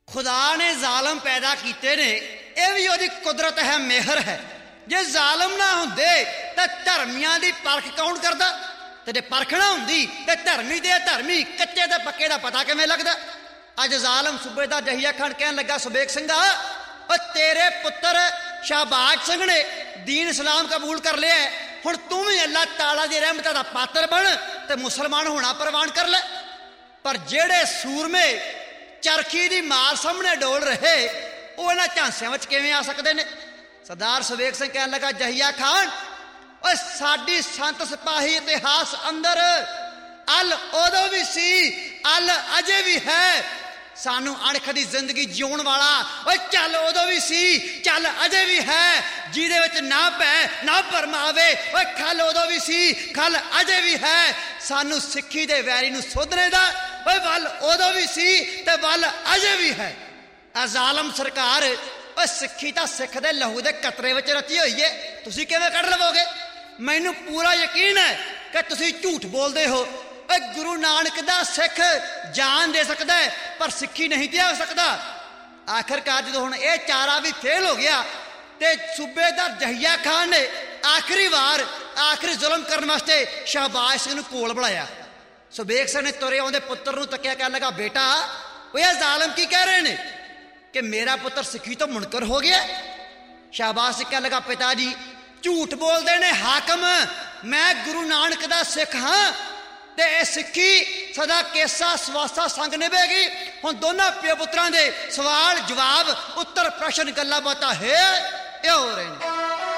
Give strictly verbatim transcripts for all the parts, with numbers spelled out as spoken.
खुदा ने जालम पैदा किए ने, यह भी उसकी कुदरत है, मेहर है। जे जालम ना होंदे तो धर्मियां की परख कौन करता? तो जे परखना होंदी तो धर्मी दे धर्मी, कच्चे दे पक्के का पता किवें लगदा? अज जालम सूबेदार जहिया खान कहन लगा, सुबेग सिंघा और तेरे पुत्र शहबाज सिंह ने दीन इस्लाम कबूल कर लिया, हुण तू भी अल्लाह ताला दी रहमत दा पात्र बन ते मुसलमान होना प्रवान कर ले। पर जेड़े सूरमे चरखी दी मार सामने डोल रहे, वो इन्हां झांसियां विच किवें आ सकदे ने? सरदार सुबेग सिंह कहन लगा, जहिया खान और साडी संत सिपाही इतिहास अंदर अल उदों भी सी, अल अजे भी है, सानू अणख दी जिंदगी जीउण वाला और चल उदों भी सी, चल अजे भी है, जिहदे विच ना पै ना भरमावे, और खल उदों भी सी, खल अजे भी है, सानू सिक्खी दे वैरी नू सोधने दा और वल उदों भी सी ते वल अजे भी है। आ जालम सरकार और सिक्खी तां सिख दे लहू दे कतरे विच रची होई है, तुसीं किवें कढ लवोगे? मैनू पूरा यकीन है कि तुसीं झूठ बोलदे हो। गुरु नानक दा सिख जान दे सकदा है पर सिक्खी नहीं दे सकदा। आखिरकार जो हुण यह चारा भी फेल हो गया तो सूबेदार जहिया खान ने आखिरी बार आखिरी जुल्म करने वास्ते शहबाज सिंह नूं कोल बुलाया। सुबेग सिंह ने तुरे आउंदे पुत्र नूं तकिया, कहन लगा, बेटा वो यह जालम की कह रहे हैं कि मेरा पुत्र सिक्खी तो मुनकर हो गया? शहबाज सिंह कहन लगा, पिताजी झूठ बोलते ने हाकम, मैं गुरु नानक दा सिख हाँ ते यह सिक्खी सदा केसा सवासा संग निभेगी। हुण दोनों प्यो पुत्रां दे सवाल जवाब उत्तर प्रश्न गल्लां बातां है ये हो रहे हैं।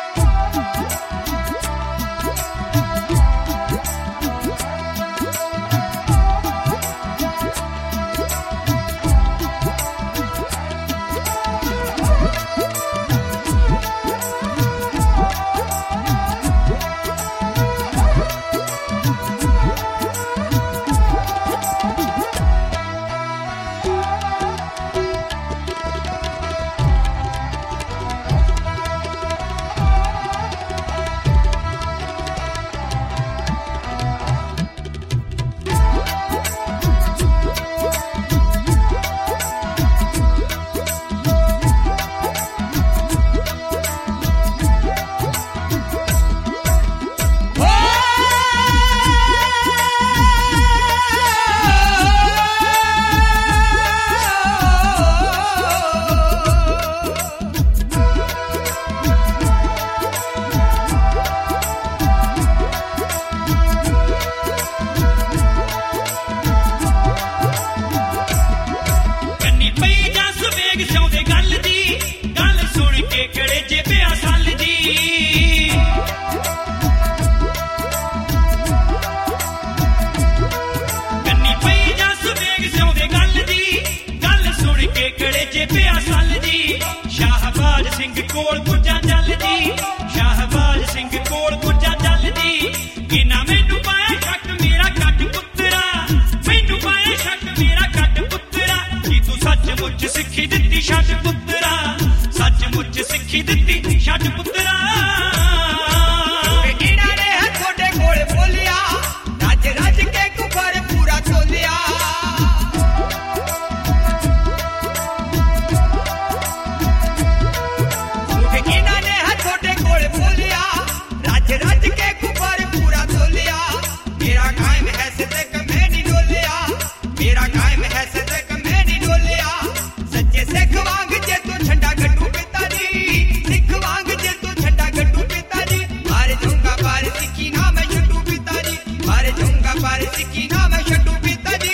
शाहबाज सिंह कोल गुजा जल जी, शाहबाज सिंह कोल गुजा जल जी, इना मैनू पाया शक मेरा कट पुत्रा, मैनू पाया शक मेरा कट पुत्रा, कि तू सचमुच सिक्खी दित्ती छड्ड पुत्रा, सचमुच सिक्खी दित्ती छड्ड पुत्रा। किहड़ा रहा थोड़े कोल बोलिया, रज रज के कुफर पूरा तोलिया, रज के कुफर पूरा तोलिया, मेरा कायम है सदक मैं नहीं डोलिया, मेरा कायम है सदक मैं नहीं डोलिया, सच्चे सिख वांग जे तू झंडा गड्डू पिताजी, सिख वांग जे तू झंडा गड्डू पिताजी, मार जाऊंगा पार सिक्खी ना मैं छड्डू पिताजी, मार जाऊंगा पार सिक्खी ना मैं छड्डू पिताजी।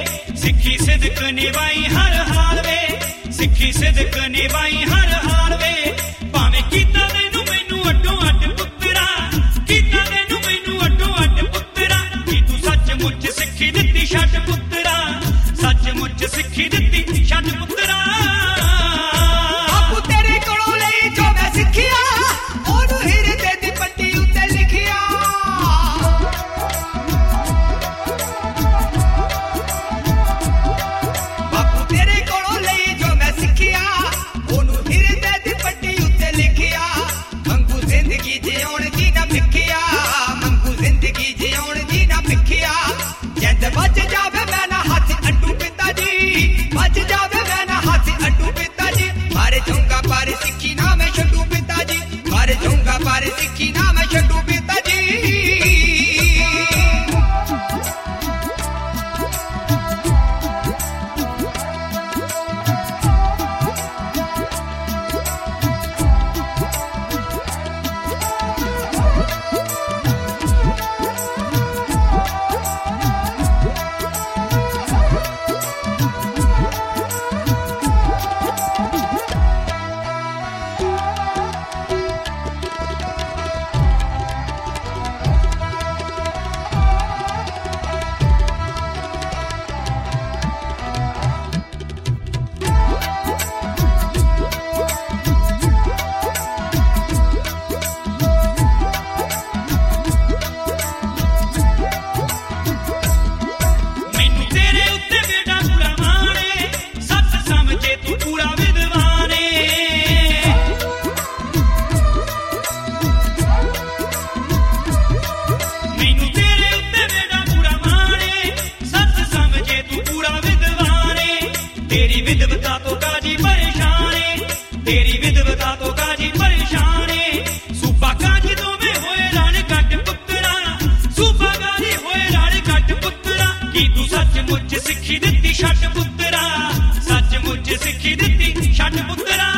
सिद्क निभाई हर हाल वे, सिक्खी सिद्क निभाई हर हाल वे, पर सिखी ना मैं छड्डू पिताजी, मर जाऊंगा पर सिखी ना मैं छड्डू पिताजी। तेरी विधवता तो काजी परेशाने, तेरी विधवता तो काजी परेशाने। सूबा काजी तो में होए राण कट पुत्रा, सूबा काजी होए राण कट पुत्रा। की तू सचमुच सिखी दित्ती छट पुत्रा, सचमुच सिखी दित्ती छट पुत्रा।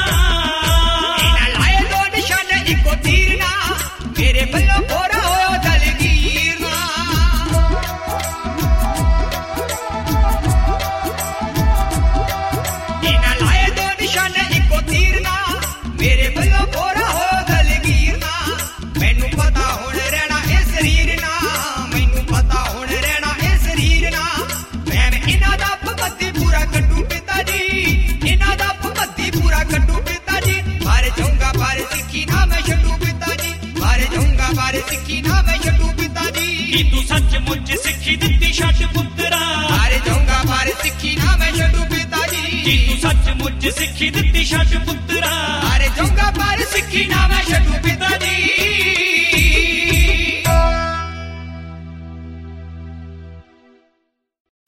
लाए दो निशान इको तीर ना, मेरे बल्लो बोरा होयो दलगीर ना। मेरे बल्लो बोरा हो दलगीर ना, मैनू पता हुण रहना ए शरीर ना, मैनू पता हुण रहना ए शरीर ना। मैं इन्हां दा भगती पूरा कड्डू पिताजी, इन्हां दा भगती पूरा कड्डू पिताजी। मर जाऊंगा पर सिखी ना मैं छड्डू पिताजी, मर जाऊंगा पर सिखी ना मैं छड्डू पिताजी। की तू सचमुच सिखी दित्ती छट पुत्रा, मर जाऊंगा पर सिखी ना मैं छड्डू पिताजी। की तू सचमुच सिखी दित्ती छट पुत्रा।